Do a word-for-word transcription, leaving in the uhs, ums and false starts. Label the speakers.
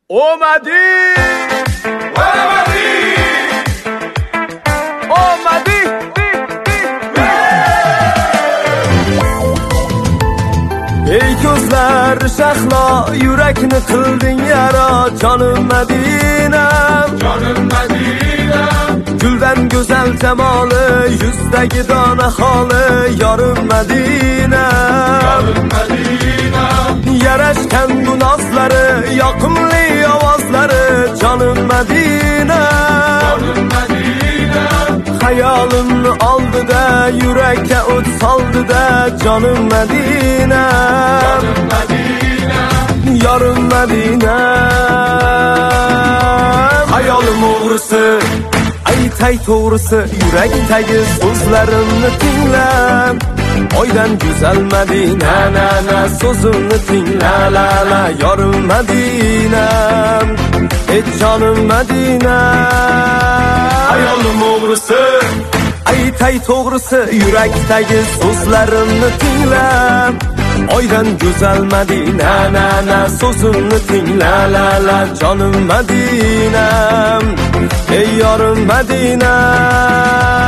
Speaker 1: اومدی اومدی اومدی ey ko'zlar shahlo yurakni qilding yara jonim Madinam jonim Madinam guldan go'zal jamoli yuzdagi dona holi yorim Madinam yorim Madinam yarashgan bu nozlari yoqimli ovozlari jonim Madinam jonim Madinam hayolimni oldida yurakka o't soldida jonim Madinam jonim Madinam yorim Madinam hayolim o'g'risi aytay to'g'risi yurakdagi so'zlarimni tinglab oydan go'zal Madina na na so'zimni tingla la la yorim Madinam ey jonim Madina hayolim o'g'risi aytay to'g'risi yurakdagi so'zlarimni tinglab oydan go'zal Madina na na so'zimni tingla la la jonim Madinam ey yorim Madina